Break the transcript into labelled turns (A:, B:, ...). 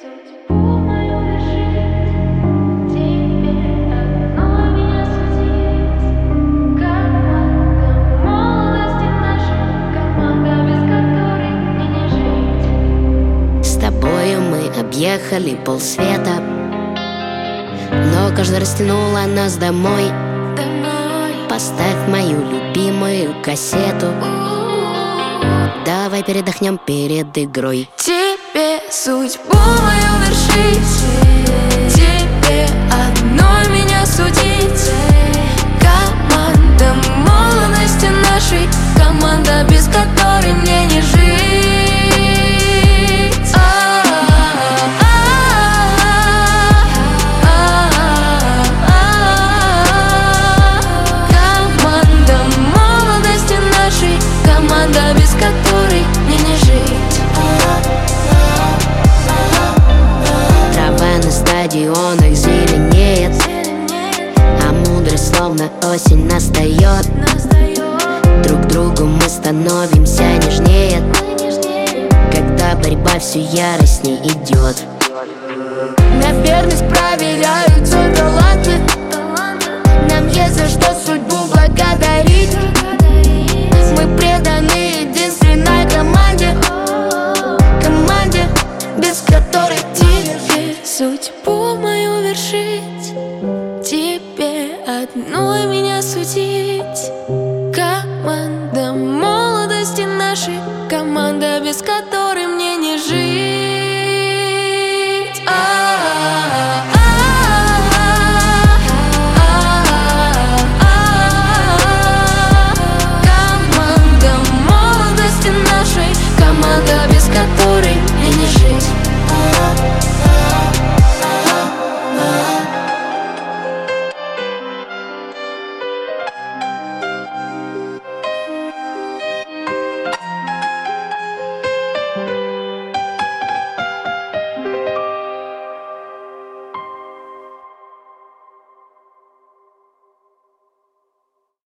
A: судьбу мою вершить, тебе одной меня судить. Команда молодости нашей, команда, без которой мне не жить.
B: С тобою мы объехали полсвета, но каждый растянула нас домой. Поставь мою любимую кассету, давай передохнем перед игрой.
A: Тебе судьбу мою вершить, тебе одной меня судить. Команда молодости нашей, команда, без которой мне не жить. Команда молодости нашей, команда, без которой мне не жить.
B: Трава на стадионах зеленеет, а мудрость словно осень настает. Друг другу мы становимся нежнее, когда борьба все яростней идет.
A: На верность проверяют свой таланты, нам есть за что судьбу благодарить. Мы преданы единственной команде, команде, без которой тебе судьбу мою вершить, тебе одной меня судить.